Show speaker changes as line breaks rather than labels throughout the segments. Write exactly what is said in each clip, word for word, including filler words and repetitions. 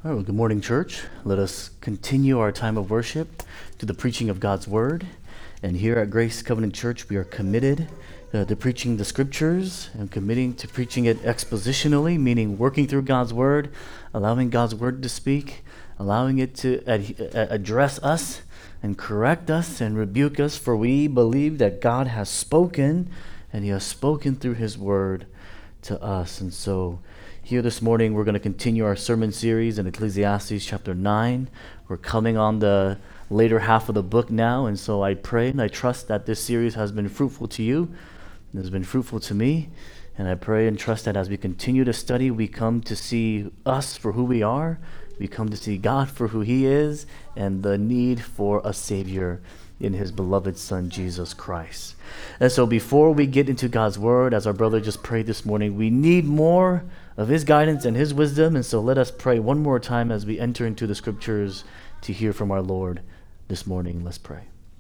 All right, well, good morning, church. Let us continue our time of worship to the preaching of God's Word. And here at Grace Covenant Church, we are committed uh, to preaching the Scriptures and committing to preaching it expositionally, meaning working through God's Word, allowing God's Word to speak, allowing it to ad- address us and correct us and rebuke us, for we believe that God has spoken, and He has spoken through His Word to us. And so here this morning, we're going to continue our sermon series in Ecclesiastes chapter nine. We're coming on the later half of the book now, and so I pray and I trust that this series has been fruitful to you, and has been fruitful to me, and I pray and trust that as we continue to study, we come to see us for who we are, we come to see God for who He is, and the need for a Savior in His beloved Son, Jesus Christ. And so before we get into God's Word, as our brother just prayed this morning, we need more of His guidance and His wisdom. And so let us pray one more time as we enter into the Scriptures to hear from our Lord this morning. Let's pray.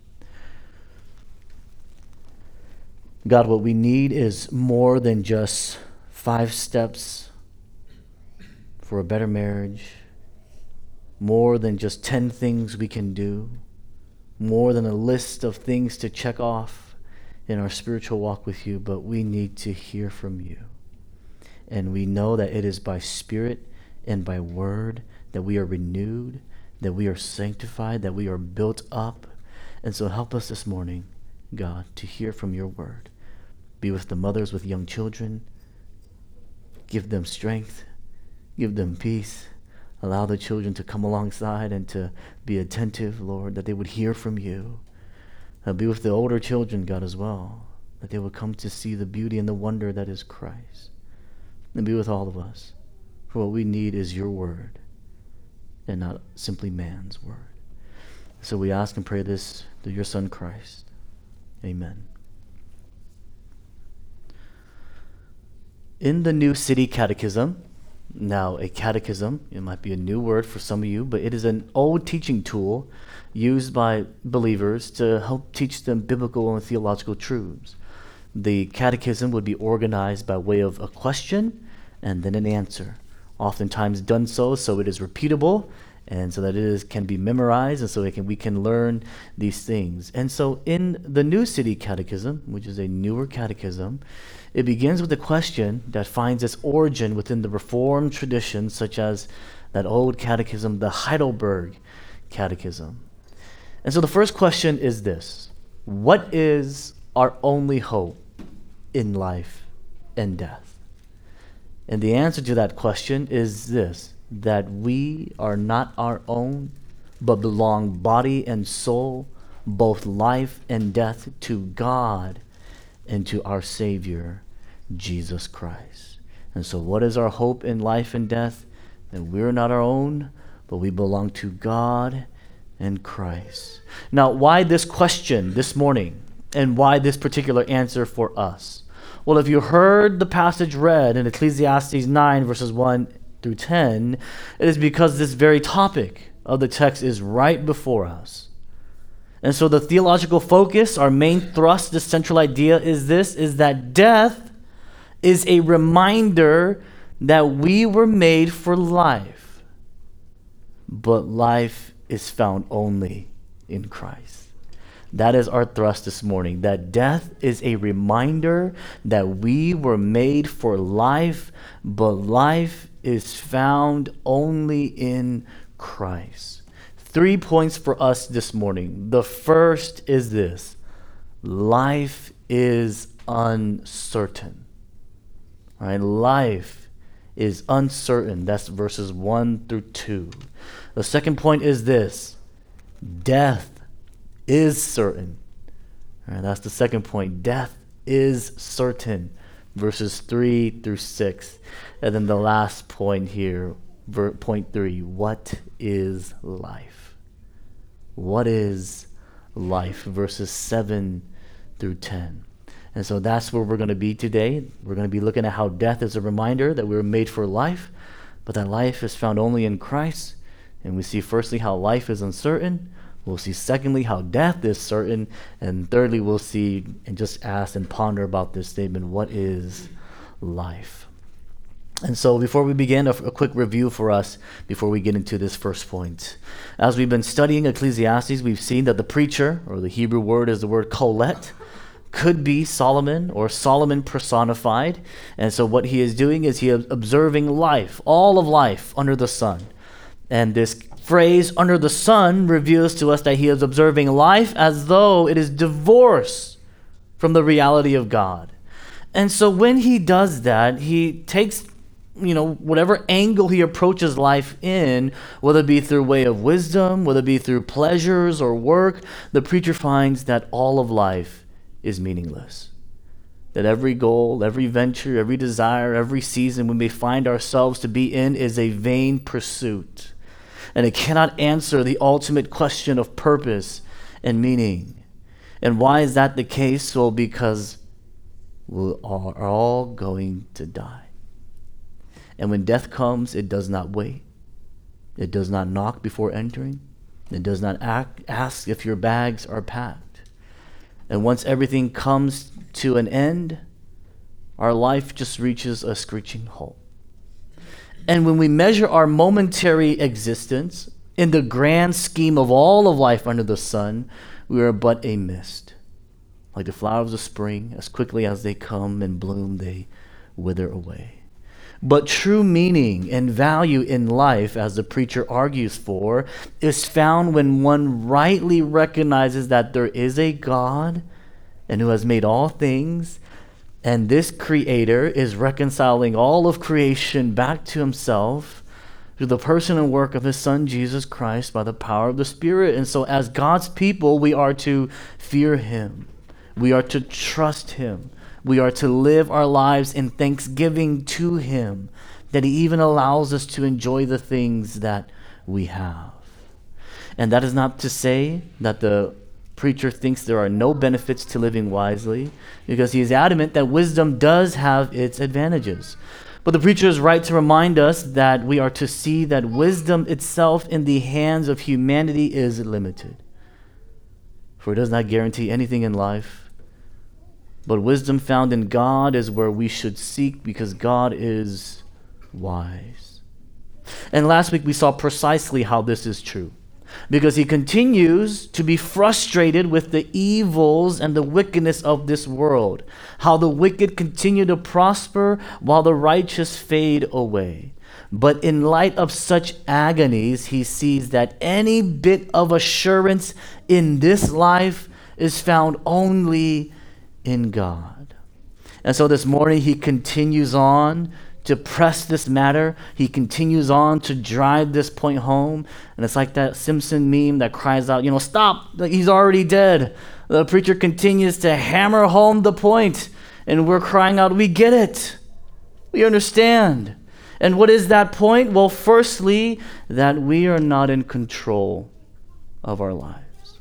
God, what we need is more than just five steps for a better marriage, more than just ten things we can do, more than a list of things to check off in our spiritual walk with You, but we need to hear from You. And we know that it is by Spirit and by Word that we are renewed, that we are sanctified, that we are built up. And so help us this morning, God, to hear from Your Word. Be with the mothers with young children. Give them strength. Give them peace. Allow the children to come alongside and to be attentive, Lord, that they would hear from You. Uh, be with the older children, God, as well, that they would come to see the beauty and the wonder that is Christ. And be with all of us, for what we need is Your Word and not simply man's word. So we ask and pray this through Your Son, Christ. Amen. In the New City Catechism, now a catechism, it might be a new word for some of you, but it is an old teaching tool used by believers to help teach them biblical and theological truths. The catechism would be organized by way of a question and then an answer, oftentimes done so so it is repeatable and so that it is, can be memorized, and so it can, we can learn these things. And so in the New City Catechism, which is a newer catechism, it begins with a question that finds its origin within the Reformed tradition, such as that old catechism, the Heidelberg Catechism. And so the first question is this: what is our only hope in life and death? And the answer to that question is this: that we are not our own, but belong body and soul, both life and death, to God and to our Savior, Jesus Christ. And so what is our hope in life and death? That we're not our own, but we belong to God and Christ. Now, why this question this morning? And why this particular answer for us? Well, if you heard the passage read in Ecclesiastes nine, verses one through ten, it is because this very topic of the text is right before us. And so the theological focus, our main thrust, the central idea is this, is that death is a reminder that we were made for life, but life is found only in Christ. That is our thrust this morning, that death is a reminder that we were made for life, but life is found only in Christ. Three points for us this morning. The first is this: life is uncertain. All right, life is uncertain. That's verses one through two. The second point is this: death is certain. All right, that's the second point. Death is certain. Verses three through six. And then the last point here, ver- point three, what is life? What is life? Verses seven through ten. And so that's where we're going to be today. We're going to be looking at how death is a reminder that we were made for life, but that life is found only in Christ. And we see firstly how life is uncertain. We'll see secondly how death is certain. And thirdly, we'll see and just ask and ponder about this statement: what is life? And so before we begin, a, a quick review for us before we get into this first point. As we've been studying Ecclesiastes, we've seen that the preacher, or the Hebrew word is the word kolet, could be Solomon or Solomon personified. And so what he is doing is he is observing life, all of life under the sun. And this phrase, under the sun, reveals to us that he is observing life as though it is divorced from the reality of God. And so when he does that, he takes, you know, whatever angle he approaches life in, whether it be through way of wisdom, whether it be through pleasures or work, the preacher finds that all of life is meaningless. That every goal, every venture, every desire, every season we may find ourselves to be in is a vain pursuit. And it cannot answer the ultimate question of purpose and meaning. And why is that the case? Well, because we are all going to die. And when death comes, it does not wait. It does not knock before entering. It does not act, ask if your bags are packed. And once everything comes to an end, our life just reaches a screeching halt. And when we measure our momentary existence in the grand scheme of all of life under the sun, we are but a mist. Like the flowers of spring, as quickly as they come and bloom, they wither away. But true meaning and value in life, as the preacher argues for, is found when one rightly recognizes that there is a God and who has made all things, and this creator is reconciling all of creation back to himself through the person and work of his son Jesus Christ by the power of the Spirit. And so as God's people, we are to fear him. We are to trust him. We are to live our lives in thanksgiving to him, that he even allows us to enjoy the things that we have. And that is not to say that the preacher thinks there are no benefits to living wisely, because he is adamant that wisdom does have its advantages. But the preacher is right to remind us that we are to see that wisdom itself in the hands of humanity is limited. For it does not guarantee anything in life. But wisdom found in God is where we should seek, because God is wise. And last week we saw precisely how this is true, because he continues to be frustrated with the evils and the wickedness of this world, how the wicked continue to prosper while the righteous fade away. But in light of such agonies, he sees that any bit of assurance in this life is found only in God. And so this morning he continues on to press this matter. He continues on to drive this point home. And it's like that Simpson meme that cries out, you know, stop, he's already dead. The preacher continues to hammer home the point, and we're crying out, we get it. We understand. And what is that point? Well, firstly, that we are not in control of our lives.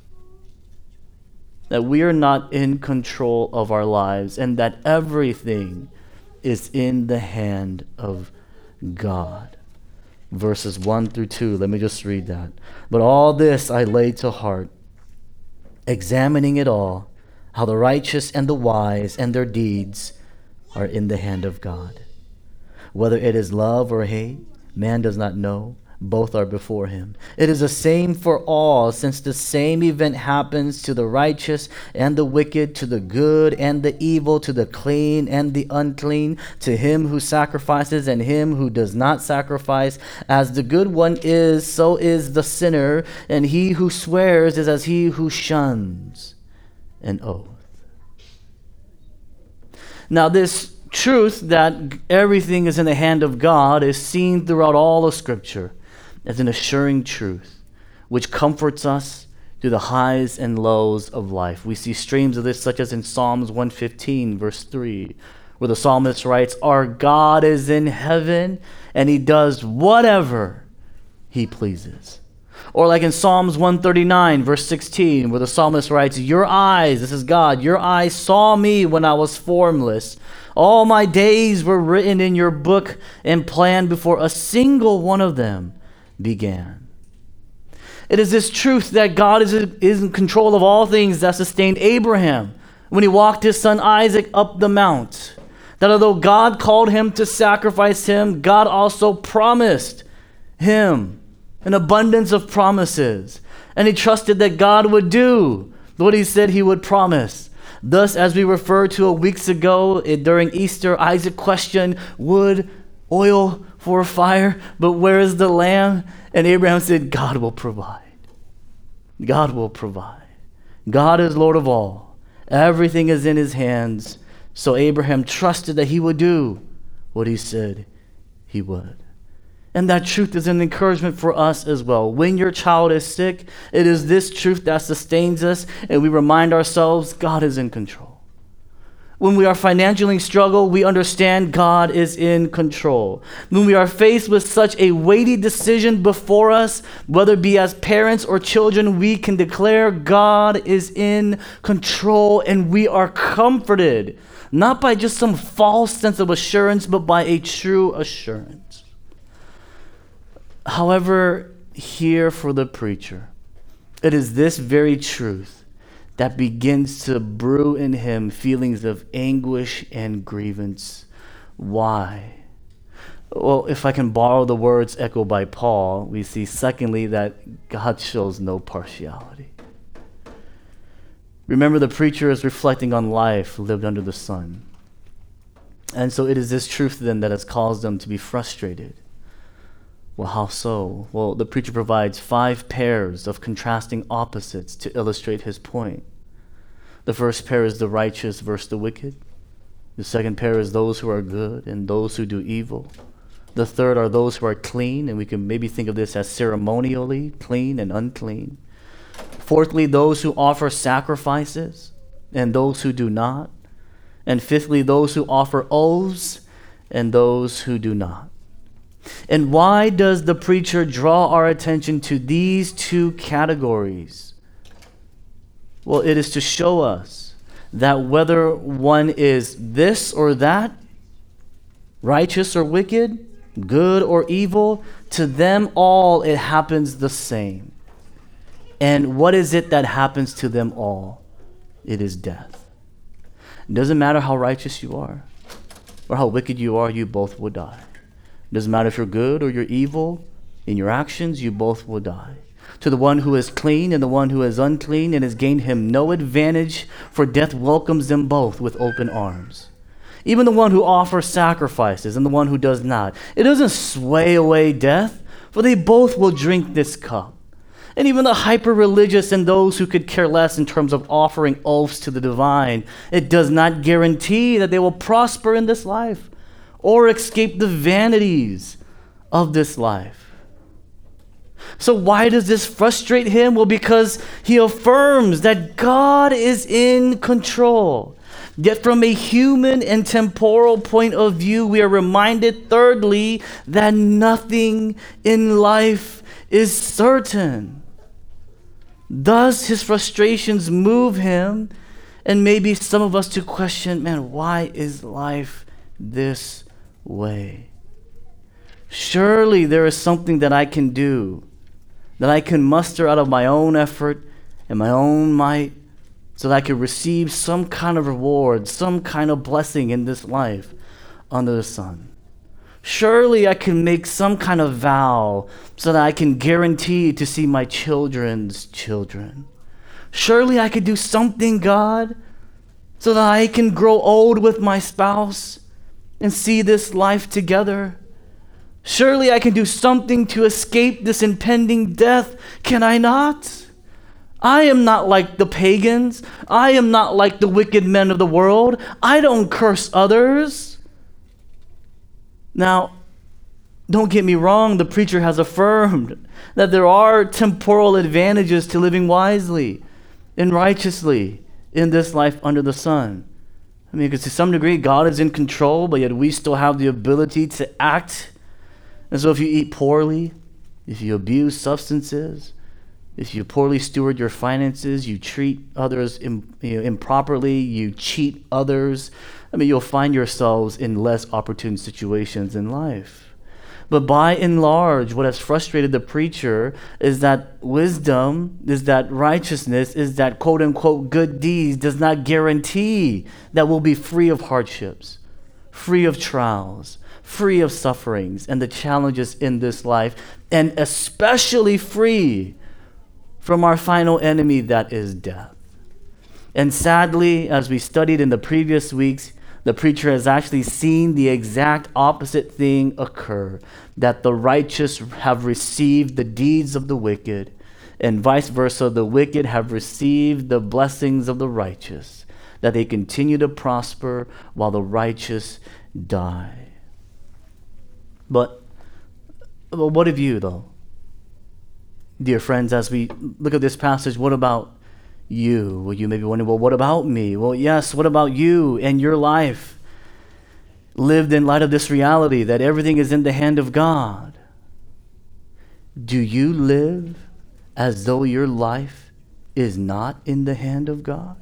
That we are not in control of our lives, and that everything is in the hand of God. Verses one through two, let me just read that. But all this I lay to heart, examining it all, how the righteous and the wise and their deeds are in the hand of God. Whether it is love or hate, man does not know. Both are before him. It is the same for all, since the same event happens to the righteous and the wicked, to the good and the evil, to the clean and the unclean, to him who sacrifices and him who does not sacrifice. As the good one is, so is the sinner, and he who swears is as he who shuns an oath. Now this truth that everything is in the hand of God is seen throughout all of Scripture as an assuring truth, which comforts us through the highs and lows of life. We see streams of this, such as in Psalms one fifteen, verse three, where the psalmist writes, our God is in heaven, and he does whatever he pleases. Or like in Psalms one thirty-nine, verse sixteen, where the psalmist writes, your eyes, this is God, your eyes saw me when I was formless. All my days were written in your book and planned before a single one of them began. It is this truth that God is, is in control of all things that sustained Abraham when he walked his son Isaac up the mount. That although God called him to sacrifice him, God also promised him an abundance of promises. And he trusted that God would do what he said he would promise. Thus, as we referred to a weeks ago it, during Easter, Isaac questioned, wood, oil for a fire, but where is the lamb? And Abraham said, God will provide. God will provide. God is Lord of all. Everything is in his hands. So Abraham trusted that he would do what he said he would. And that truth is an encouragement for us as well. When your child is sick, it is this truth that sustains us, and we remind ourselves God is in control. When we are financially struggle, we understand God is in control. When we are faced with such a weighty decision before us, whether it be as parents or children, we can declare God is in control, and we are comforted, not by just some false sense of assurance, but by a true assurance. However, here for the preacher, it is this very truth that begins to brew in him feelings of anguish and grievance. Why? Well, if I can borrow the words echoed by Paul, we see secondly that God shows no partiality. Remember, the preacher is reflecting on life lived under the sun. And so it is this truth then that has caused them to be frustrated. Well, how so? Well, the preacher provides five pairs of contrasting opposites to illustrate his point. The first pair is the righteous versus the wicked. The second pair is those who are good and those who do evil. The third are those who are clean, and we can maybe think of this as ceremonially clean and unclean. Fourthly, those who offer sacrifices and those who do not. And fifthly, those who offer oaths and those who do not. And why does the preacher draw our attention to these two categories? Well, it is to show us that whether one is this or that, righteous or wicked, good or evil, to them all it happens the same. And what is it that happens to them all? It is death. It doesn't matter how righteous you are or how wicked you are, you both will die. It doesn't matter if you're good or you're evil. In your actions, you both will die. To the one who is clean and the one who is unclean, and has gained him no advantage, for death welcomes them both with open arms. Even the one who offers sacrifices and the one who does not. It doesn't sway away death, for they both will drink this cup. And even the hyper-religious and those who could care less in terms of offering oaths to the divine, it does not guarantee that they will prosper in this life or escape the vanities of this life. So why does this frustrate him? Well, because he affirms that God is in control. Yet from a human and temporal point of view, we are reminded, thirdly, that nothing in life is certain. Thus, his frustrations move him, and maybe some of us to question, man, why is life this way? Surely there is something that I can do, that I can muster out of my own effort and my own might, so that I can receive some kind of reward, some kind of blessing in this life under the sun. Surely I can make some kind of vow so that I can guarantee to see my children's children. Surely I could do something, God, so that I can grow old with my spouse and see this life together. Surely I can do something to escape this impending death. Can I not? I am not like the pagans. I am not like the wicked men of the world. I don't curse others. Now, don't get me wrong, the preacher has affirmed that there are temporal advantages to living wisely and righteously in this life under the sun. I mean, because to some degree, God is in control, but yet we still have the ability to act. And so if you eat poorly, if you abuse substances, if you poorly steward your finances, you treat others im- you know, improperly, you cheat others, I mean, you'll find yourselves in less opportune situations in life. But by and large, what has frustrated the preacher is that wisdom, is that righteousness, is that quote-unquote good deeds does not guarantee that we'll be free of hardships, free of trials, free of sufferings and the challenges in this life, and especially free from our final enemy, that is death. And sadly, as we studied in the previous weeks, the preacher has actually seen the exact opposite thing occur, that the righteous have received the deeds of the wicked, and vice versa, the wicked have received the blessings of the righteous, that they continue to prosper while the righteous die. But, but what of you, though? Dear friends, as we look at this passage, what about you? Well, you may be wondering, well, what about me? Well, yes, what about you and your life? Lived in light of this reality that everything is in the hand of God. Do you live as though your life is not in the hand of God?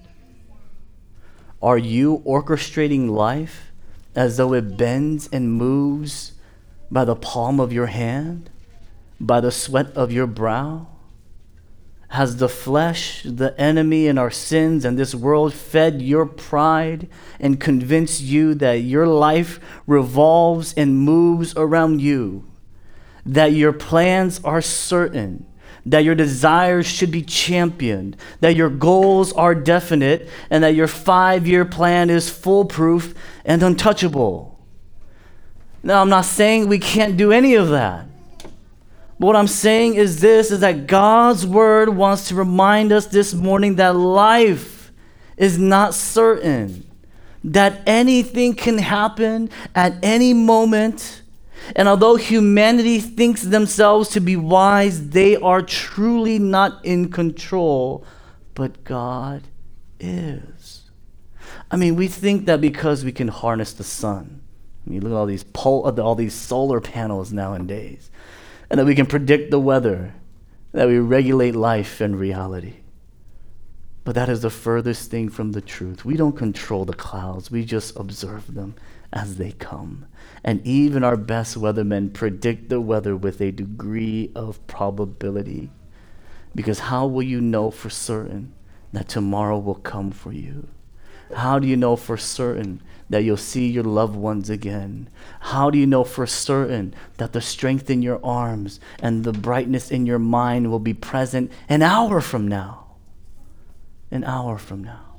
Are you orchestrating life as though it bends and moves by the palm of your hand, by the sweat of your brow? Has the flesh, the enemy, and our sins and this world fed your pride and convinced you that your life revolves and moves around you, that your plans are certain, that your desires should be championed, that your goals are definite, and that your five-year plan is foolproof and untouchable? Now, I'm not saying we can't do any of that. But what I'm saying is this, is that God's word wants to remind us this morning that life is not certain, that anything can happen at any moment. And although humanity thinks themselves to be wise, they are truly not in control, but God is. I mean, we think that because we can harness the sun, I mean, look at all these pol- all these solar panels nowadays, and that we can predict the weather, that we regulate life and reality. But that is the furthest thing from the truth. We don't control the clouds. We just observe them as they come. And even our best weathermen predict the weather with a degree of probability. Because how will you know for certain that tomorrow will come for you? How do you know for certain that you'll see your loved ones again? How do you know for certain that the strength in your arms and the brightness in your mind will be present an hour from now? An hour from now.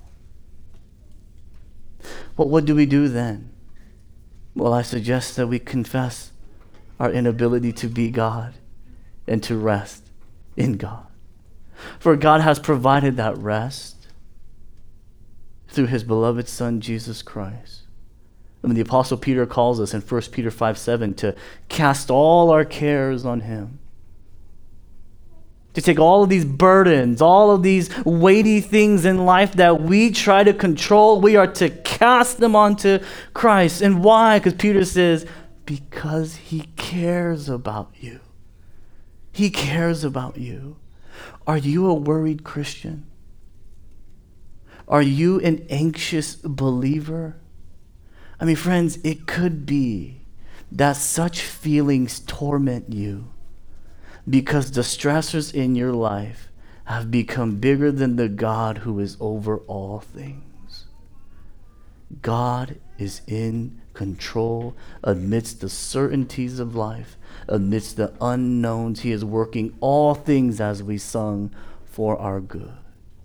Well, what do we do then? Well, I suggest that we confess our inability to be God and to rest in God. For God has provided that rest through his beloved Son, Jesus Christ. I mean, the Apostle Peter calls us in First Peter five seven to cast all our cares on him. To take all of these burdens, all of these weighty things in life that we try to control, we are to cast them onto Christ. And why? Because Peter says, because he cares about you. He cares about you. Are you a worried Christian? Are you an anxious believer? I mean, friends, it could be that such feelings torment you because the stressors in your life have become bigger than the God who is over all things. God is in control amidst the certainties of life, amidst the unknowns. He is working all things, as we sung, for our good.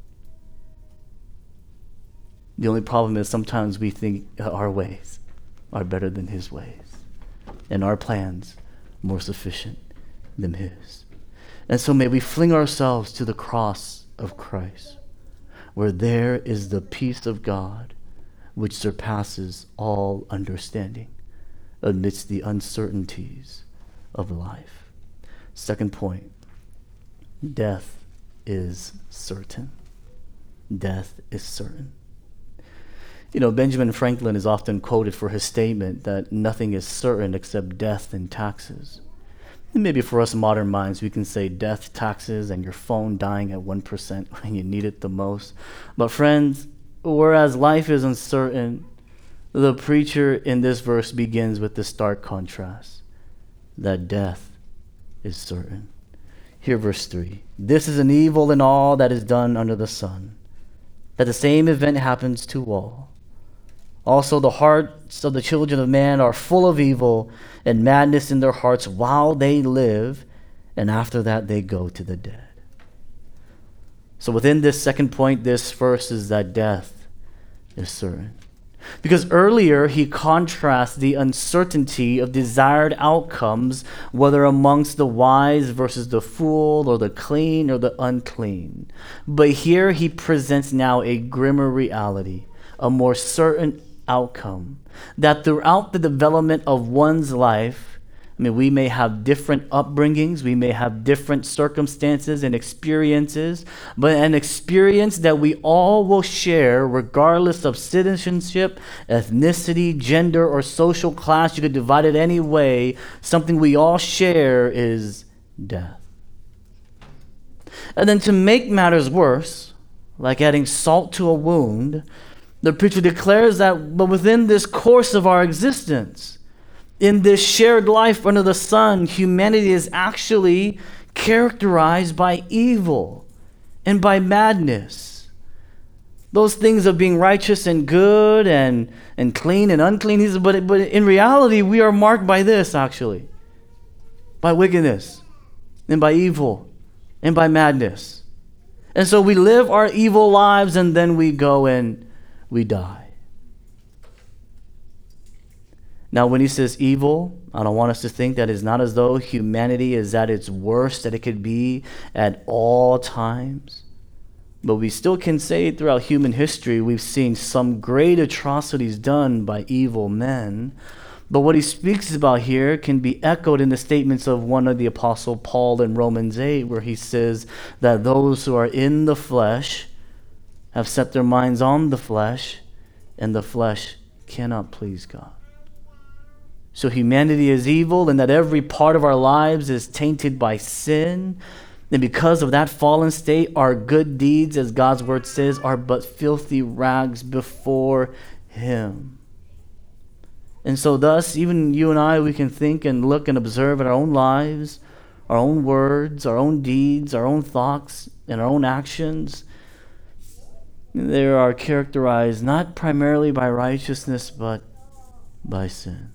The only problem is sometimes we think our ways are better than his ways, and our plans more sufficient than his. And so may we fling ourselves to the cross of Christ, where there is the peace of God which surpasses all understanding amidst the uncertainties of life. Second point, death is certain. Death is certain. You know, Benjamin Franklin is often quoted for his statement that nothing is certain except death and taxes. And maybe for us modern minds, we can say death, taxes, and your phone dying at one percent when you need it the most. But friends, whereas life is uncertain, the preacher in this verse begins with the stark contrast, that death is certain. Here, verse three. This is an evil in all that is done under the sun, that the same event happens to all. Also, the hearts of the children of man are full of evil and madness in their hearts while they live, and after that they go to the dead. So within this second point, this first is that death is certain. Because earlier he contrasts the uncertainty of desired outcomes, whether amongst the wise versus the fool, or the clean or the unclean. But here he presents now a grimmer reality, a more certain outcome, that throughout the development of one's life, I mean, we may have different upbringings, we may have different circumstances and experiences, but an experience that we all will share regardless of citizenship, ethnicity, gender, or social class. You could divide it any way. Something we all share is death. And then to make matters worse, like adding salt to a wound, the preacher declares that but within this course of our existence, in this shared life under the sun, humanity is actually characterized by evil and by madness. Those things of being righteous and good and, and clean and unclean, he says, but, but in reality, we are marked by this, actually. By wickedness and by evil and by madness. And so we live our evil lives and then we go and we die. Now, when he says evil, I don't want us to think that it's not as though humanity is at its worst that it could be at all times. But we still can say throughout human history, we've seen some great atrocities done by evil men. But what he speaks about here can be echoed in the statements of one of the Apostle Paul in Romans eight, where he says that those who are in the flesh have set their minds on the flesh, and the flesh cannot please God. So humanity is evil, and that every part of our lives is tainted by sin. And because of that fallen state, our good deeds, as God's word says, are but filthy rags before him. And so thus, even you and I, we can think and look and observe at our own lives, our own words, our own deeds, our own thoughts, and our own actions. They are characterized not primarily by righteousness, but by sin.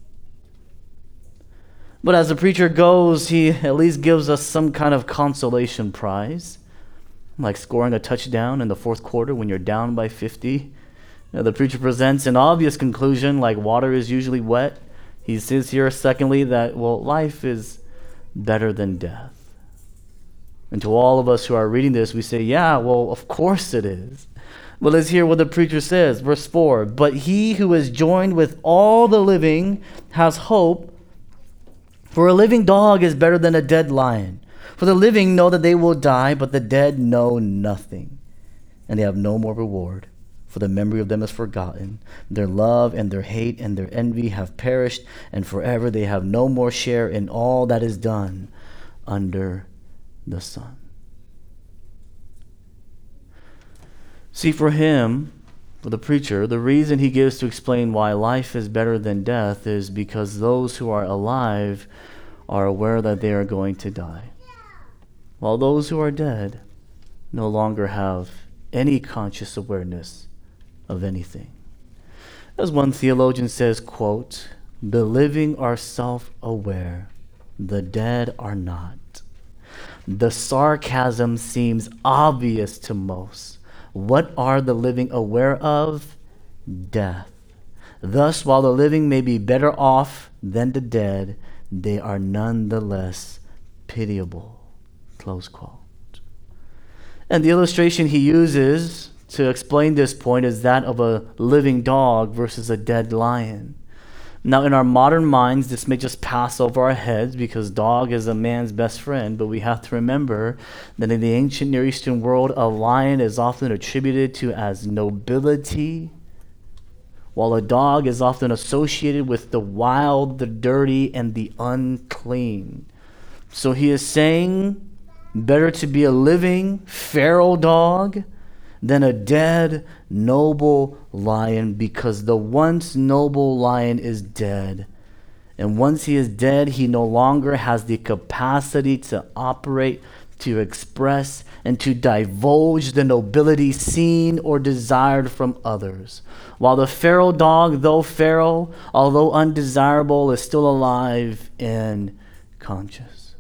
But as the preacher goes, he at least gives us some kind of consolation prize, like scoring a touchdown in the fourth quarter when you're down by fifty. Now, the preacher presents an obvious conclusion, like water is usually wet. He says here, secondly, that, well, life is better than death. And to all of us who are reading this, we say, yeah, well, of course it is. But let's hear what the preacher says. Verse four, but he who is joined with all the living has hope. For a living dog is better than a dead lion. For the living know that they will die, but the dead know nothing, and they have no more reward. For the memory of them is forgotten. Their love and their hate and their envy have perished, and forever they have no more share in all that is done under the sun. See, for him, for the preacher, the reason he gives to explain why life is better than death is because those who are alive are aware that they are going to die, while those who are dead no longer have any conscious awareness of anything. As one theologian says, quote, the living are self-aware, the dead are not. The sarcasm seems obvious to most. What are the living aware of? Death. Thus, while the living may be better off than the dead, they are nonetheless pitiable. Close quote. And the illustration he uses to explain this point is that of a living dog versus a dead lion. Now, in our modern minds, this may just pass over our heads because dog is a man's best friend, but we have to remember that in the ancient Near Eastern world, a lion is often attributed to as nobility, while a dog is often associated with the wild, the dirty, and the unclean. So he is saying, better to be a living, feral dog than a dead, noble lion, because the once noble lion is dead. And once he is dead, he no longer has the capacity to operate to express and to divulge the nobility seen or desired from others. While the feral dog, though feral, although undesirable, is still alive and conscious.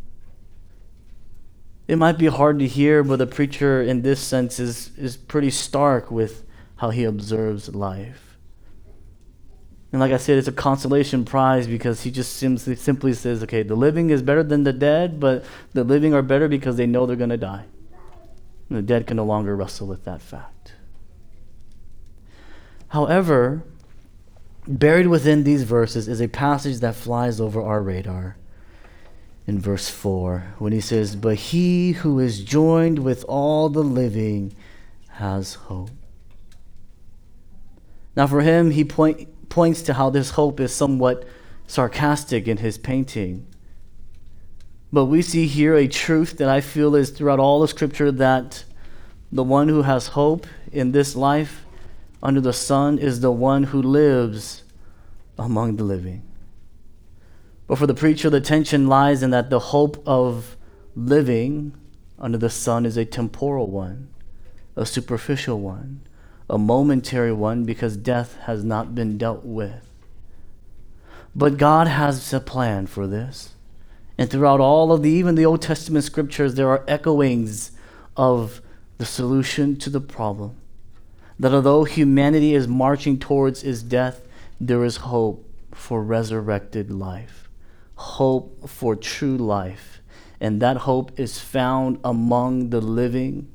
It might be hard to hear, but the preacher in this sense is, is pretty stark with how he observes life. And like I said, it's a consolation prize because he just simply, simply says, okay, the living is better than the dead, but the living are better because they know they're going to die. And the dead can no longer wrestle with that fact. However, buried within these verses is a passage that flies over our radar. In verse four, when he says, but he who is joined with all the living has hope. Now for him, he point, points to how this hope is somewhat sarcastic in his painting. But we see here a truth that I feel is throughout all the scripture, that the one who has hope in this life under the sun is the one who lives among the living. But for the preacher, the tension lies in that the hope of living under the sun is a temporal one, a superficial one, a momentary one, because death has not been dealt with. But God has a plan for this. And throughout all of the, even the Old Testament scriptures, there are echoings of the solution to the problem. That although humanity is marching towards its death, there is hope for resurrected life. Hope for true life. And that hope is found among the living.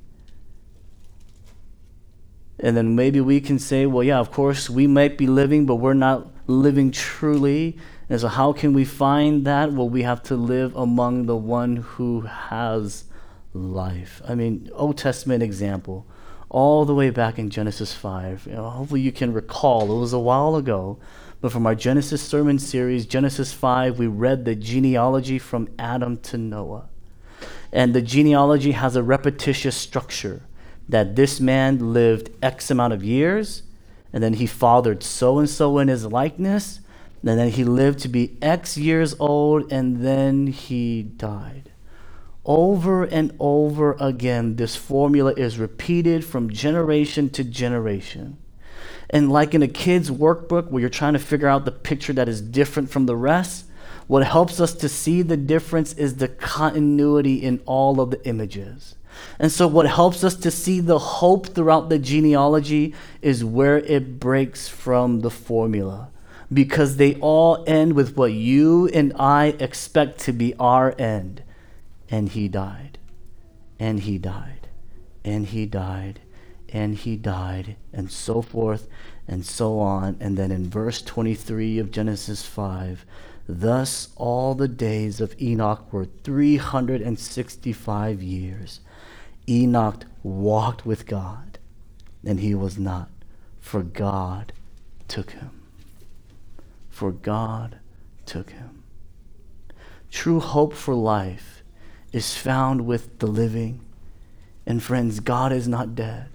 And then maybe we can say, well, yeah, of course, we might be living, but we're not living truly. And so how can we find that? Well, we have to live among the one who has life. I mean, Old Testament example, all the way back in Genesis five. You know, hopefully you can recall, it was a while ago, but from our Genesis sermon series, Genesis five, we read the genealogy from Adam to Noah. And the genealogy has a repetitious structure, that this man lived X amount of years, and then he fathered so-and-so in his likeness, and then he lived to be X years old, and then he died. Over and over again, this formula is repeated from generation to generation. And like in a kid's workbook where you're trying to figure out the picture that is different from the rest, what helps us to see the difference is the continuity in all of the images. And so what helps us to see the hope throughout the genealogy is where it breaks from the formula, because they all end with what you and I expect to be our end. And he died, and he died, and he died, and he died, and so forth and so on. And then in verse twenty-three of Genesis five, thus all the days of Enoch were three hundred sixty-five years. Enoch walked with God, and he was not, for God took him. For God took him. True hope for life is found with the living. And friends, God is not dead.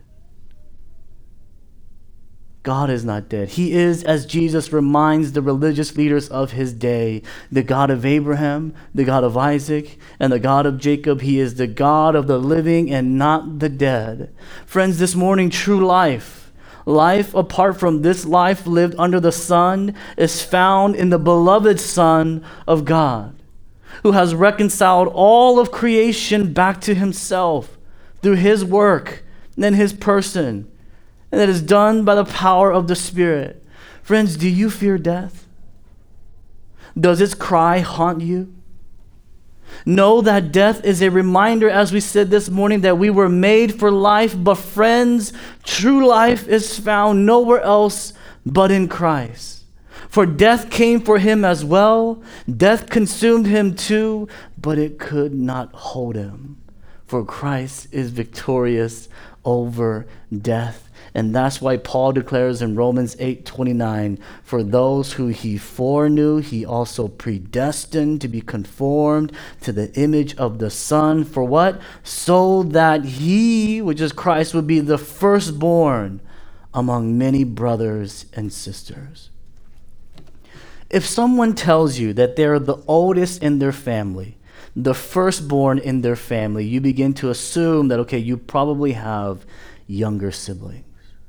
God is not dead. He is, as Jesus reminds the religious leaders of his day, the God of Abraham, the God of Isaac, and the God of Jacob. He is the God of the living and not the dead. Friends, this morning, true life, life apart from this life lived under the sun, is found in the beloved Son of God, who has reconciled all of creation back to himself through his work and his person. And that is done by the power of the Spirit. Friends, do you fear death? Does its cry haunt you? Know that death is a reminder, as we said this morning, that we were made for life. But friends, true life is found nowhere else but in Christ. For death came for him as well. Death consumed him too, but it could not hold him. For Christ is victorious over death. And that's why Paul declares in Romans eight twenty-nine, for those who he foreknew, he also predestined to be conformed to the image of the Son. For what? So that he, which is Christ, would be the firstborn among many brothers and sisters. If someone tells you that they're the oldest in their family, the firstborn in their family, you begin to assume that, okay, you probably have younger siblings.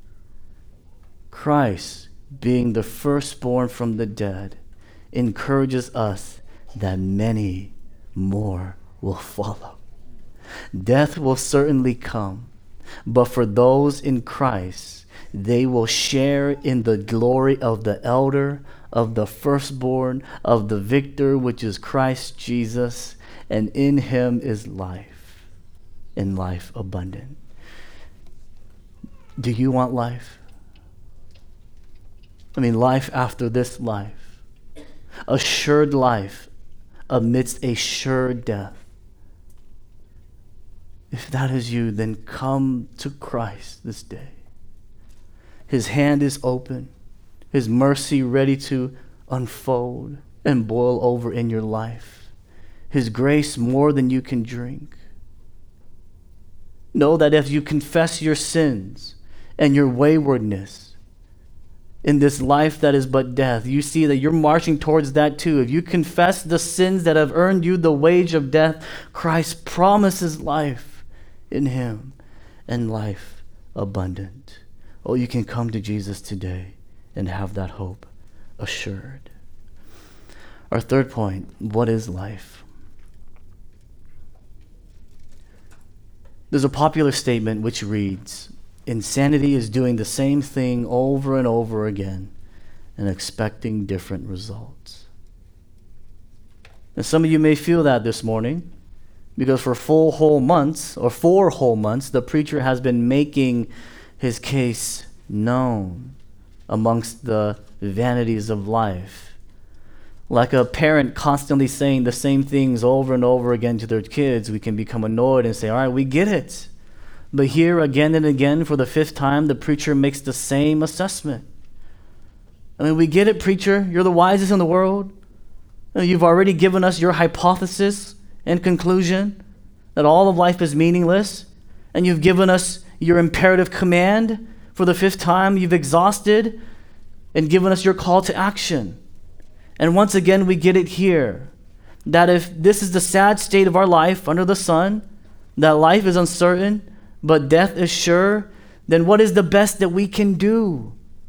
Christ, being the firstborn from the dead, encourages us that many more will follow. Death will certainly come, but for those in Christ, they will share in the glory of the elder, of the firstborn, of the victor, which is Christ Jesus, and in him is life, and life abundant. Do you want life? I mean, life after this life. Assured life amidst a sure death. If that is you, then come to Christ this day. His hand is open, his mercy ready to unfold and boil over in your life. His grace more than you can drink. Know that if you confess your sins and your waywardness in this life that is but death, you see that you're marching towards that too. If you confess the sins that have earned you the wage of death, Christ promises life in him and life abundant. Oh, you can come to Jesus today and have that hope assured. Our third point, what is life? There's a popular statement which reads, insanity is doing the same thing over and over again and expecting different results. And some of you may feel that this morning because for full whole months or four whole months, the preacher has been making his case known amongst the vanities of life. Like a parent constantly saying the same things over and over again to their kids, we can become annoyed and say, all right, we get it. But here again and again for the fifth time, the preacher makes the same assessment. I mean, we get it, preacher. You're the wisest in the world. You've already given us your hypothesis and conclusion that all of life is meaningless. And you've given us your imperative command for the fifth time. You've exhausted and given us your call to action. And once again, we get it here, that if this is the sad state of our life under the sun, that life is uncertain, but death is sure, then what is the best that we can do?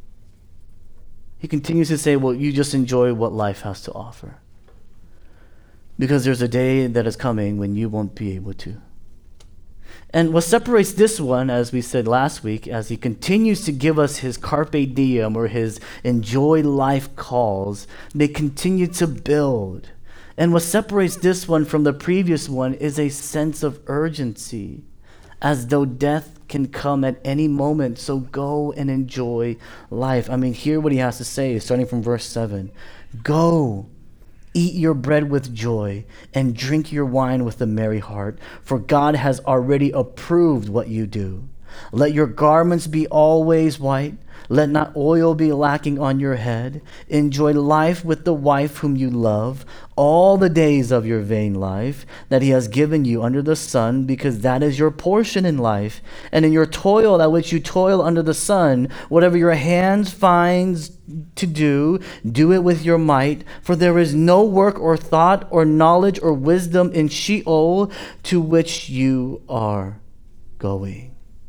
He continues to say, well, you just enjoy what life has to offer. Because there's a day that is coming when you won't be able to. And what separates this one, as we said last week, as he continues to give us his carpe diem or his enjoy life calls, they continue to build. And what separates this one from the previous one is a sense of urgency, as though death can come at any moment. So go and enjoy life. I mean, hear what he has to say, starting from verse seven. Go. Eat your bread with joy and drink your wine with a merry heart, for God has already approved what you do. Let your garments be always white. Let not oil be lacking on your head. Enjoy life with the wife whom you love, all the days of your vain life that he has given you under the sun, because that is your portion in life. And in your toil at which you toil under the sun, whatever your hands finds to do, do it with your might. For there is no work or thought or knowledge or wisdom in Sheol to which you are going.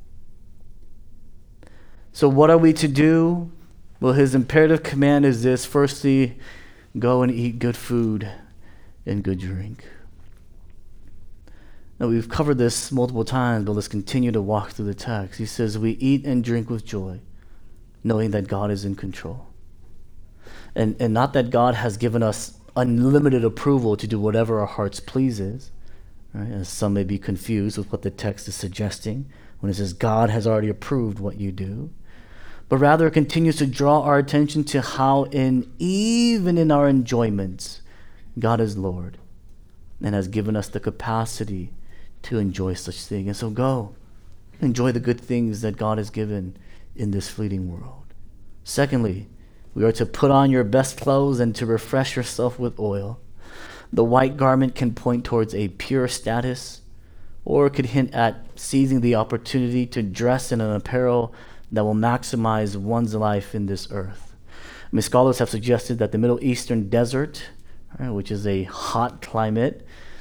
So what are we to do? Well, his imperative command is this. Firstly, go and eat good food and good drink. Now, we've covered this multiple times, but let's continue to walk through the text. He says, we eat and drink with joy, knowing that God is in control. And, and not that God has given us unlimited approval to do whatever our hearts pleases, right? As some may be confused with what the text is suggesting when it says God has already approved what you do. But rather it continues to draw our attention to how in even in our enjoyments, God is Lord and has given us the capacity to enjoy such things. And so go, enjoy the good things that God has given in this fleeting world. Secondly, we are to put on your best clothes and to refresh yourself with oil. The white garment can point towards a pure status, or it could hint at seizing the opportunity to dress in an apparel that will maximize one's life in this earth. I mean, scholars have suggested that the Middle Eastern desert, right, which is a hot climate,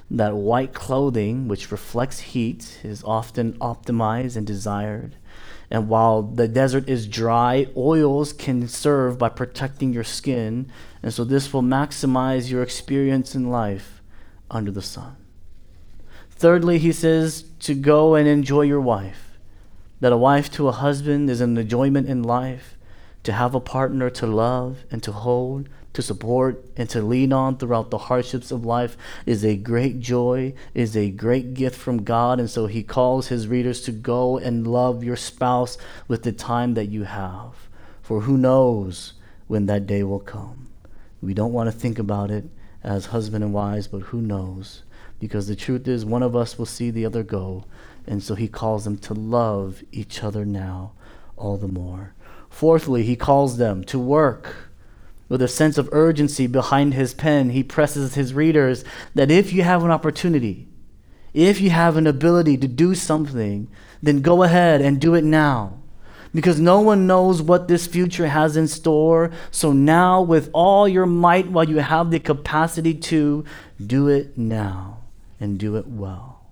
That white clothing, which reflects heat, is often optimized and desired. And while the desert is dry, oils can serve by protecting your skin. And so this will maximize your experience in life under the sun. Thirdly, he says to go and enjoy your wife. That a wife to a husband is an enjoyment in life. To have a partner to love and to hold, to support and to lean on throughout the hardships of life is a great joy, is a great gift from God. And so he calls his readers to go and love your spouse with the time that you have. For who knows when that day will come. We don't want to think about it as husband and wives, but who knows? Because the truth is one of us will see the other go. And so he calls them to love each other now all the more. Fourthly, he calls them to work. With a sense of urgency behind his pen, he presses his readers that if you have an opportunity, if you have an ability to do something, then go ahead and do it now. Because no one knows what this future has in store. So now, with all your might, while you have the capacity to, do it now and do it well.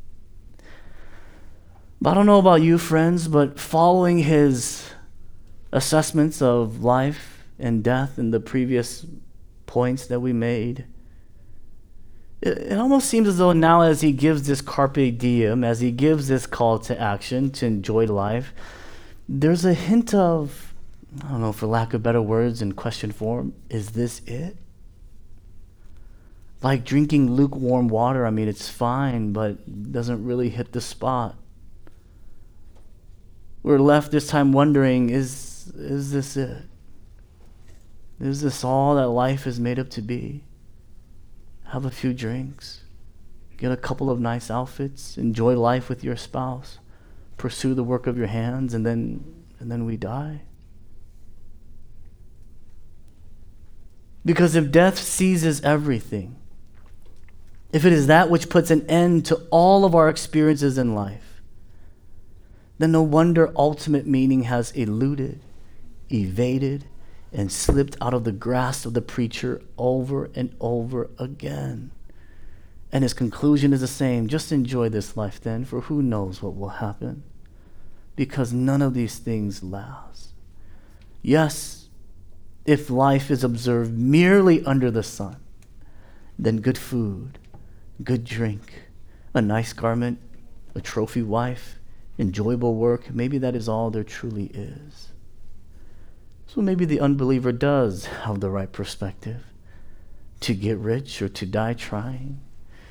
But I don't know about you, friends, but following his assessments of life and death in the previous points that we made, it, it almost seems as though now as he gives this carpe diem, as he gives this call to action to enjoy life, there's a hint of, I don't know, for lack of better words in question form, is this it? Like drinking lukewarm water, I mean, it's fine, but it doesn't really hit the spot. We're left this time wondering, is, is this it? Is this all that life is made up to be? Have a few drinks, get a couple of nice outfits, enjoy life with your spouse, pursue the work of your hands, and then and then we die? Because if death seizes everything, if it is that which puts an end to all of our experiences in life, then no wonder ultimate meaning has eluded, evaded, and slipped out of the grasp of the preacher over and over again. And his conclusion is the same. Just enjoy this life then, for who knows what will happen. Because none of these things last. Yes, if life is observed merely under the sun, then good food, good drink, a nice garment, a trophy wife, enjoyable work, maybe that is all there truly is. So maybe the unbeliever does have the right perspective to get rich or to die trying.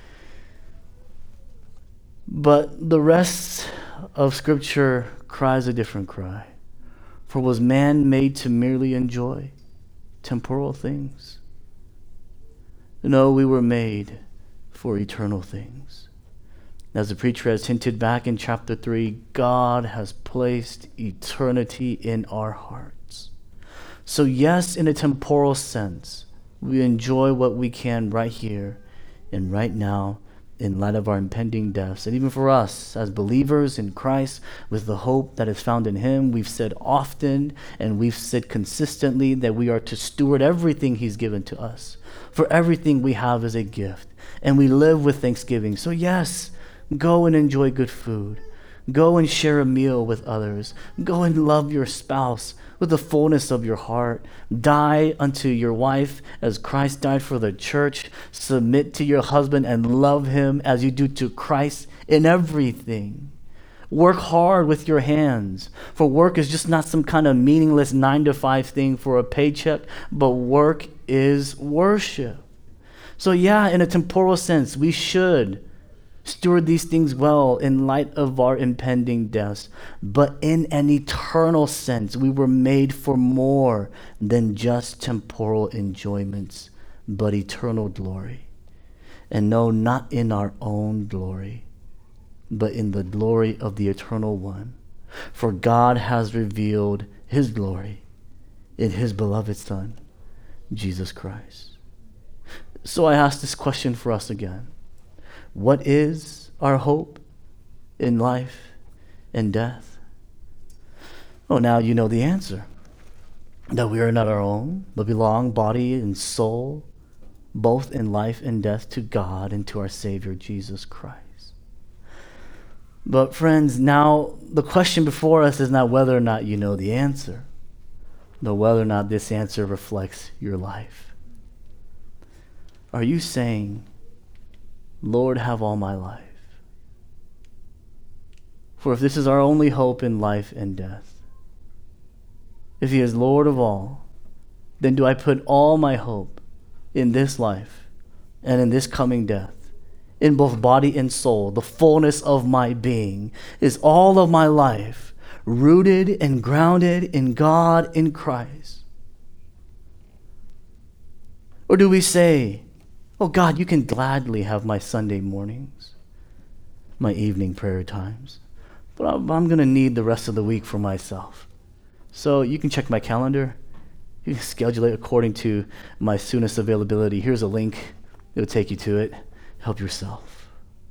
But the rest of Scripture cries a different cry. For was man made to merely enjoy temporal things? No, we were made for eternal things. As the preacher has hinted back in chapter three, God has placed eternity in our hearts. So yes, in a temporal sense, we enjoy what we can right here and right now in light of our impending deaths. And even for us, as believers in Christ, with the hope that is found in him, we've said often and we've said consistently that we are to steward everything he's given to us. For everything we have is a gift. And we live with thanksgiving. So yes, go and enjoy good food. Go and share a meal with others. Go and love your spouse with the fullness of your heart. Die unto your wife as Christ died for the church. Submit to your husband and love him as you do to Christ in everything. Work hard with your hands, for work is just not some kind of meaningless nine to five thing for a paycheck, but work is worship. So yeah, in a temporal sense, we should steward these things well in light of our impending deaths. But in an eternal sense, we were made for more than just temporal enjoyments, but eternal glory. And no, not in our own glory, but in the glory of the Eternal One. For God has revealed his glory in his beloved Son, Jesus Christ. So I ask this question for us again. What is our hope in life and death? Oh, now you know the answer. That we are not our own, but belong body and soul, both in life and death, to God and to our Savior, Jesus Christ. But friends, now the question before us is not whether or not you know the answer, but whether or not this answer reflects your life. Are you saying, Lord, have all my life? For if this is our only hope in life and death, if he is Lord of all, then do I put all my hope in this life and in this coming death, in both body and soul, the fullness of my being? Is all of my life rooted and grounded in God, in Christ? Or do we say, oh God, you can gladly have my Sunday mornings, my evening prayer times, but I'm, I'm going to need the rest of the week for myself. So you can check my calendar. You can schedule it according to my soonest availability. Here's a link. It'll take you to it. Help yourself.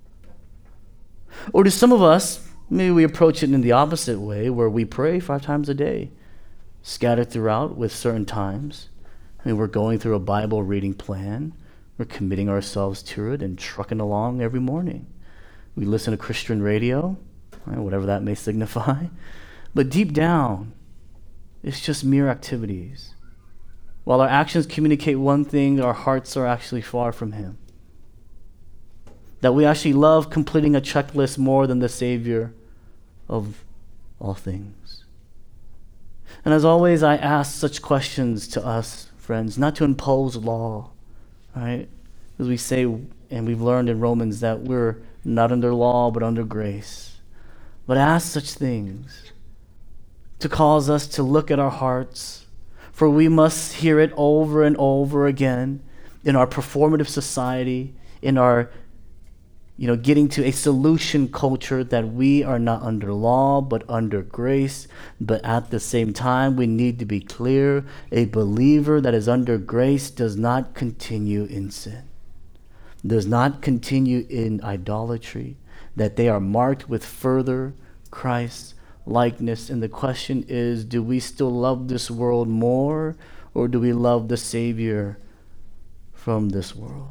Or do some of us, maybe we approach it in the opposite way, where we pray five times a day, scattered throughout with certain times. I mean, we're going through a Bible reading plan. We're committing ourselves to it and trucking along every morning. We listen to Christian radio, right, whatever that may signify. But deep down, it's just mere activities. While our actions communicate one thing, our hearts are actually far from him. That we actually love completing a checklist more than the Savior of all things. And as always, I ask such questions to us, friends, not to impose law, right? As we say, and we've learned in Romans, that we're not under law, but under grace. But ask such things to cause us to look at our hearts, for we must hear it over and over again in our performative society, in our, you know, getting to a solution culture, that we are not under law, but under grace. But at the same time, we need to be clear. A believer that is under grace does not continue in sin, does not continue in idolatry, that they are marked with further Christ likeness. And the question is, do we still love this world more, or do we love the Savior from this world?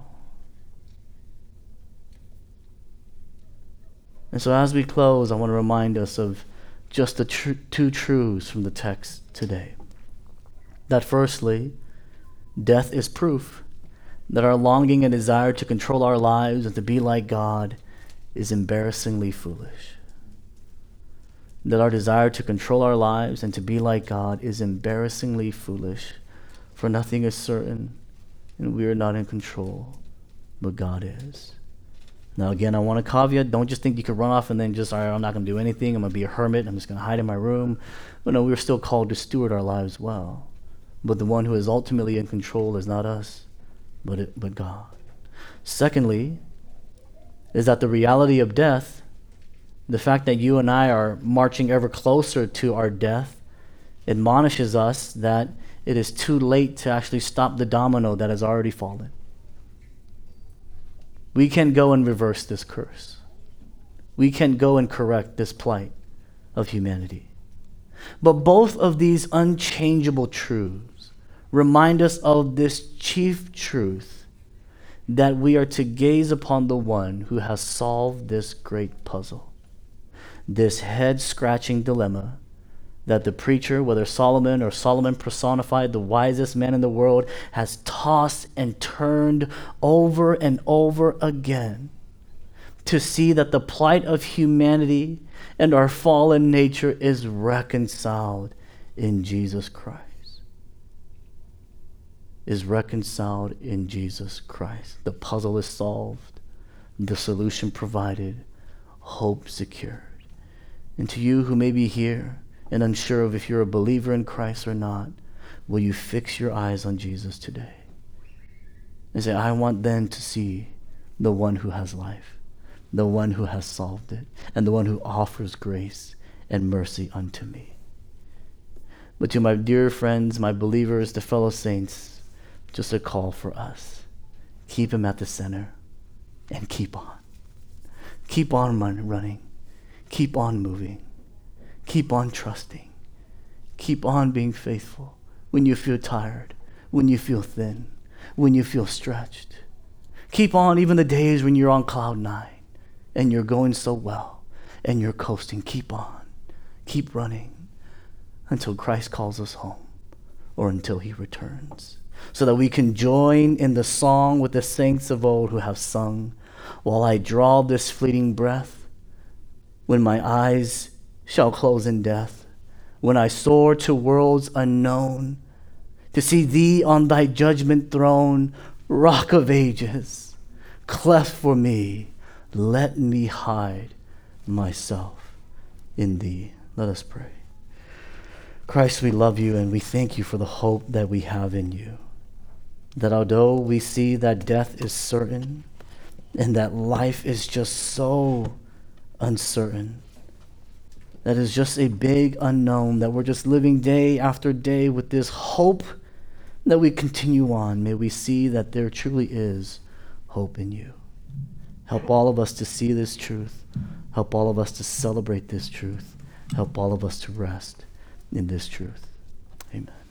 And so as we close, I want to remind us of just the tr- two truths from the text today. That firstly, death is proof that our longing and desire to control our lives and to be like God is embarrassingly foolish. That our desire to control our lives and to be like God is embarrassingly foolish, for nothing is certain, and we are not in control, but God is. Now again, I want to caveat, don't just think you can run off and then just, all right, I'm not going to do anything, I'm going to be a hermit, I'm just going to hide in my room. But no, we're still called to steward our lives well. But the one who is ultimately in control is not us, but it, but God. Secondly, is that the reality of death, the fact that you and I are marching ever closer to our death, admonishes us that it is too late to actually stop the domino that has already fallen. We can go and reverse this curse. We can go and correct this plight of humanity. But both of these unchangeable truths remind us of this chief truth, that we are to gaze upon the one who has solved this great puzzle, this head-scratching dilemma that the preacher, whether Solomon or Solomon personified, the wisest man in the world, has tossed and turned over and over again to see that the plight of humanity and our fallen nature is reconciled in Jesus Christ. Is reconciled in Jesus Christ. The puzzle is solved, the solution provided, hope secured. And to you who may be here and unsure of if you're a believer in Christ or not, will you fix your eyes on Jesus today and say, I want then to see the one who has life, the one who has solved it, and the one who offers grace and mercy unto me. But to my dear friends, my believers, the fellow saints, just a call for us. Keep him at the center and keep on. Keep on running. Keep on moving. Keep on trusting. Keep on being faithful when you feel tired, when you feel thin, when you feel stretched. Keep on even the days when you're on cloud nine and you're going so well and you're coasting. Keep on. Keep running until Christ calls us home or until he returns, so that we can join in the song with the saints of old who have sung, while I draw this fleeting breath, when my eyes shall close in death, when I soar to worlds unknown, to see thee on thy judgment throne, Rock of ages, cleft for me, let me hide myself in thee. Let us pray. Christ, we love you and we thank you for the hope that we have in you. That although we see that death is certain and that life is just so uncertain, that is just a big unknown, that we're just living day after day with this hope that we continue on. May we see that there truly is hope in you. Help all of us to see this truth. Help all of us to celebrate this truth. Help all of us to rest in this truth. Amen.